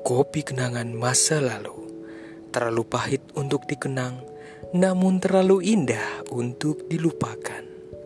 Kopi kenangan masa lalu, terlalu pahit untuk dikenang, namun terlalu indah untuk dilupakan.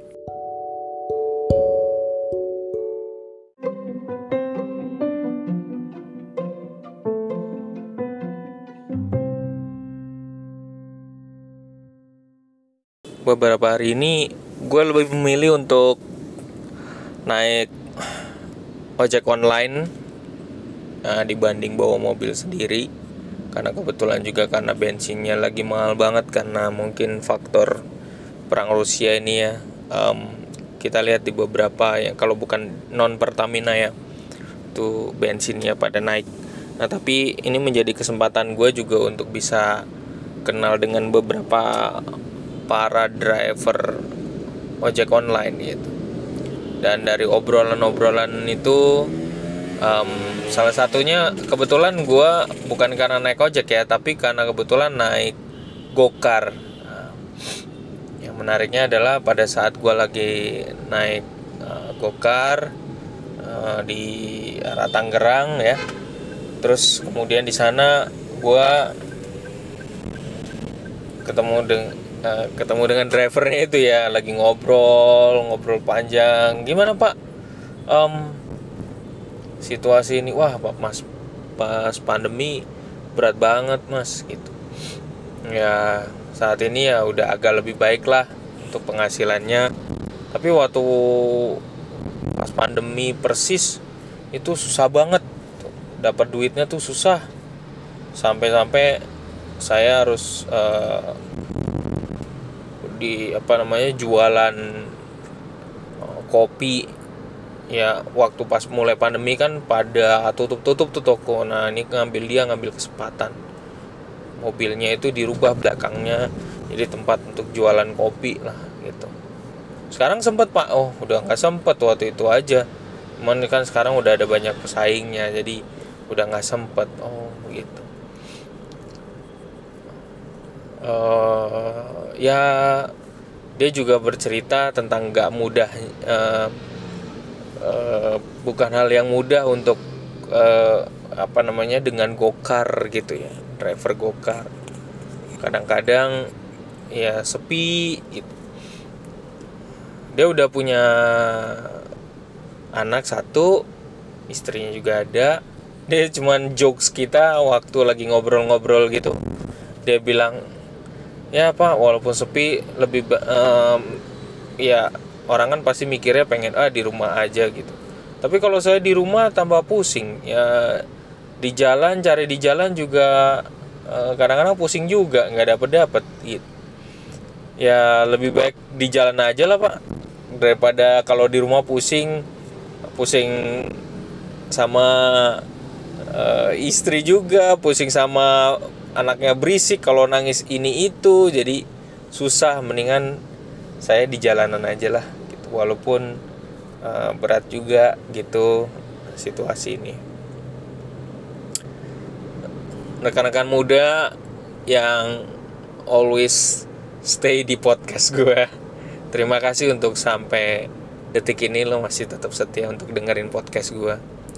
Beberapa hari ini gue lebih memilih untuk naik ojek online dibanding bawa mobil sendiri, karena kebetulan juga karena bensinnya lagi mahal banget karena mungkin faktor perang Rusia ini ya. Kita lihat di beberapa yang kalau bukan non Pertamina ya, itu bensinnya pada naik. Nah, tapi ini menjadi kesempatan gue juga untuk bisa kenal dengan beberapa para driver ojek online gitu. Dan dari obrolan-obrolan itu, salah satunya kebetulan gue bukan karena naik ojek ya, tapi karena kebetulan naik gokar. Yang menariknya adalah pada saat gue lagi naik gokar di arah Tangerang ya, terus kemudian di sana gue ketemu dengan drivernya itu ya, lagi ngobrol panjang. Gimana Pak? Situasi ini, wah Pak Mas, pas pandemi berat banget Mas gitu. Ya saat ini ya udah agak lebih baik lah untuk penghasilannya. Tapi waktu pas pandemi persis itu susah banget, dapat duitnya tuh susah. Sampai-sampai saya harus jualan kopi ya. Waktu pas mulai pandemi kan pada tutup tuh toko. Nah ini ngambil kesempatan, mobilnya itu dirubah belakangnya jadi tempat untuk jualan kopi lah gitu. Sekarang sempet Pak, udah nggak sempet waktu itu aja, cuman kan sekarang udah ada banyak pesaingnya jadi udah nggak sempet gitu. Ya dia juga bercerita tentang gak mudah, bukan hal yang mudah untuk dengan gokar gitu ya, driver gokar. Kadang-kadang ya sepi gitu. Dia udah punya anak satu, istrinya juga ada. Dia cuman jokes kita waktu lagi ngobrol-ngobrol gitu. Dia bilang, ya Pak, walaupun sepi lebih ya orang kan pasti mikirnya pengen di rumah aja gitu. Tapi kalau saya di rumah tambah pusing ya, cari di jalan juga kadang-kadang pusing juga, nggak dapet gitu. Ya lebih baik di jalan aja lah Pak, daripada kalau di rumah pusing sama istri juga, pusing sama anaknya berisik kalau nangis ini itu, jadi susah. Mendingan saya di jalanan aja lah gitu, walaupun berat juga gitu situasi ini. Rekan-rekan muda yang always stay di podcast gue, terima kasih untuk sampai detik ini lo masih tetap setia untuk dengerin podcast gue.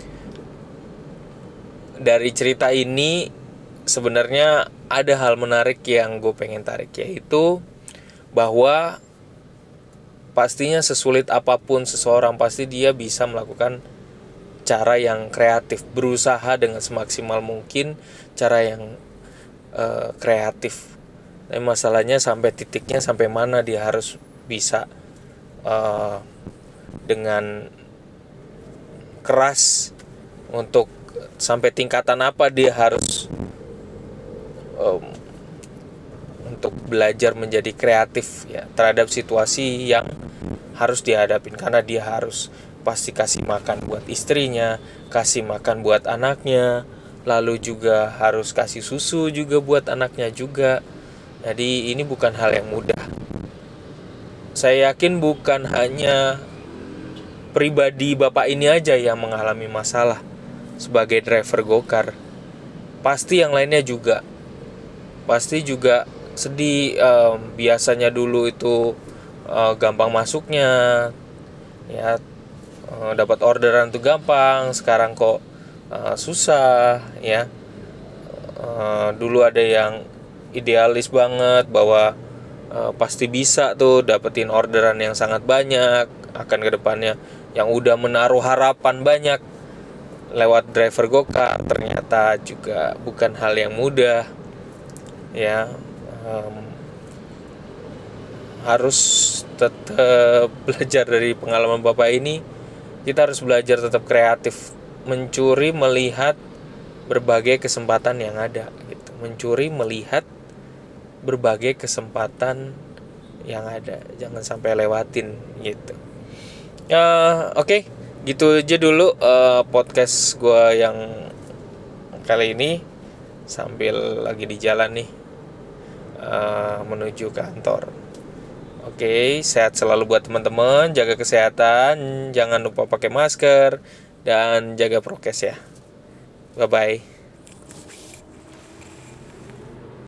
Dari cerita ini sebenarnya ada hal menarik yang gue pengen tarik, yaitu bahwa pastinya sesulit apapun seseorang, pasti dia bisa melakukan cara yang kreatif, berusaha dengan semaksimal mungkin cara yang kreatif. Tapi masalahnya sampai titiknya sampai mana dia harus bisa dengan keras, untuk sampai tingkatan apa dia harus untuk belajar menjadi kreatif ya terhadap situasi yang harus dihadapin. Karena dia harus pasti kasih makan buat istrinya, kasih makan buat anaknya, lalu juga harus kasih susu juga buat anaknya juga. Jadi ini bukan hal yang mudah. Saya yakin bukan hanya pribadi bapak ini aja yang mengalami masalah sebagai driver gokar. Pasti yang lainnya juga sedih. Biasanya dulu itu gampang masuknya ya, dapat orderan tuh gampang. Sekarang kok susah ya. Dulu ada yang idealis banget bahwa pasti bisa tuh dapetin orderan yang sangat banyak akan kedepannya, yang udah menaruh harapan banyak lewat driver Gokar. Ternyata juga bukan hal yang mudah ya. Harus tetap belajar dari pengalaman Bapak ini. Kita harus belajar tetap kreatif, mencuri melihat berbagai kesempatan yang ada gitu. Mencuri melihat berbagai kesempatan yang ada, jangan sampai lewatin gitu. Oke, gitu aja dulu podcast gue yang kali ini, sambil lagi di jalan nih menuju kantor. Oke, sehat selalu buat teman-teman, jaga kesehatan, jangan lupa pakai masker dan jaga prokes ya. Bye bye.